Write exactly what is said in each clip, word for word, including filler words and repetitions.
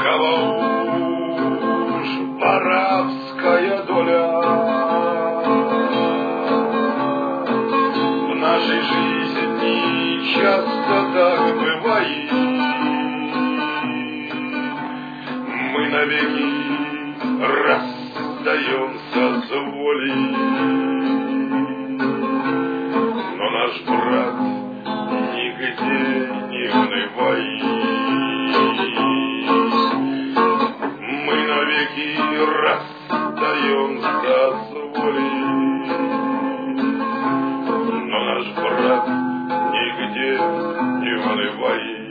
кого уж воровская доля в нашей жизни часто так бывает. Мы навеки расстаемся с волей, но наш брат нигде не унывает. Мы навеки расстаемся с волей, но наш брат нигде не унывает.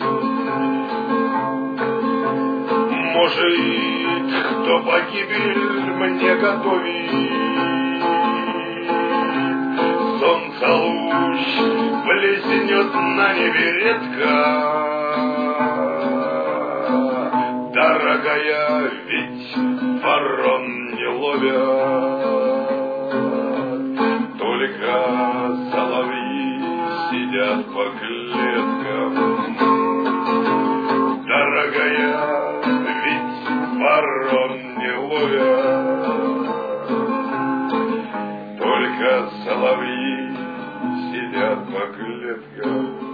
Может, кто погибель мне готовит, солнце луч блеснет на небе редко. Дорогая, ведь ворон не ловят, только соловьи сидят по клеткам. Дорогая, ведь ворон не ловят, только соловьи сидят по клеткам.